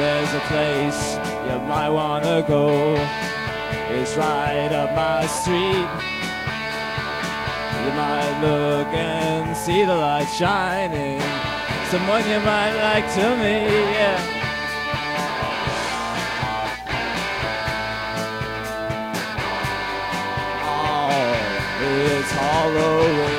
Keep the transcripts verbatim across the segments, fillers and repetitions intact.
there's a place you might wanna go. It's right up my street. You might look and see the light shining. Someone you might like to meet, yeah. Oh, it's Halloween.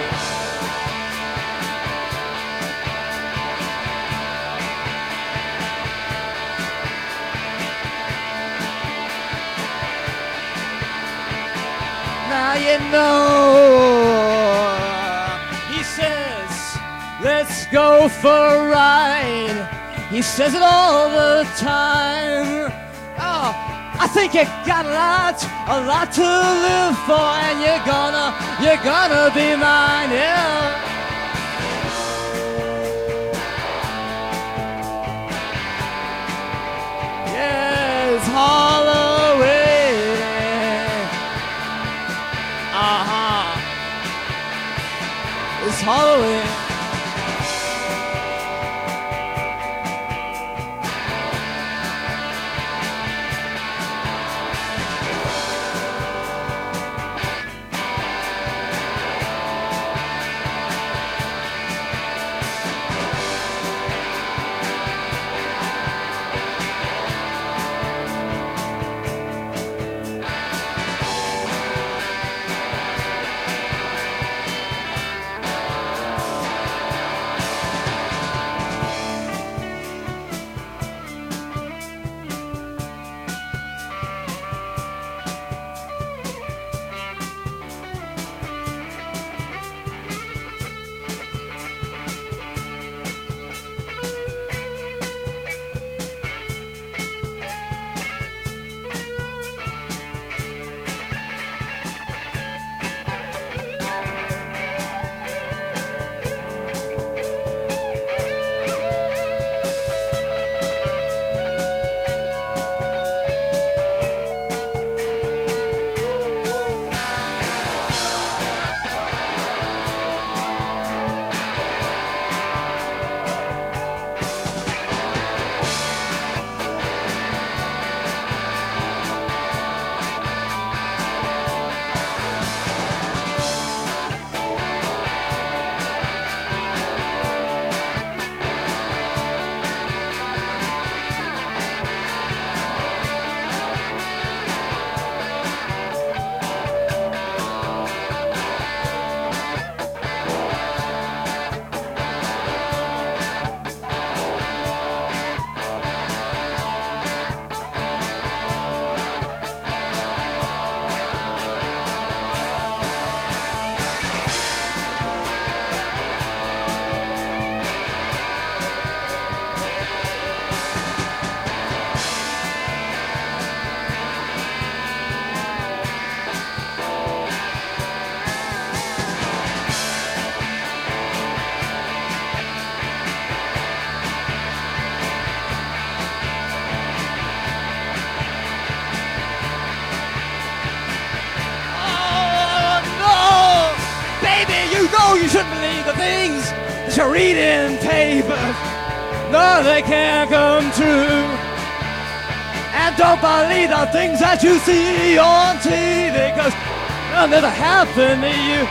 Now you know, he says, let's go for a ride. He says it all the time. Oh, I think you got a lot, a lot to live for, and you're gonna, you're gonna be mine, yeah. Yeah, it's Halloween. Uh-huh. It's Halloween. You shouldn't believe the things that you read in papers. No, they can't come true. And don't believe the things that you see on T V, because they'll never happen to you.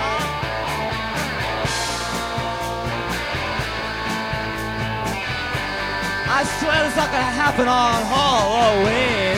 I swear it's not gonna happen on Halloween.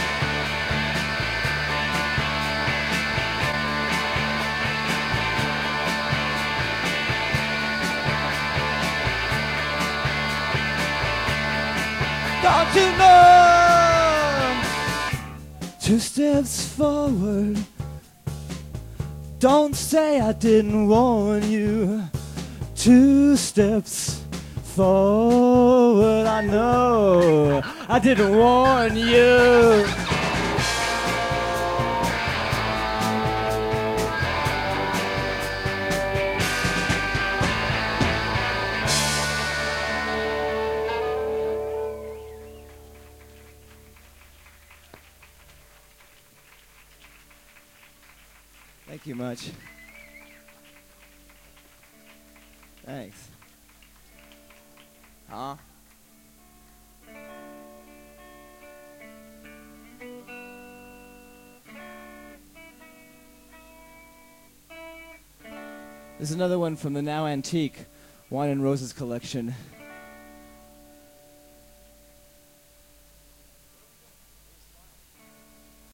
Don't you know? Two steps forward. Don't say I didn't warn you. Two steps forward. I know I didn't warn you. Thank you much. Thanks. Huh? There's another one from the now antique Wine and Roses collection.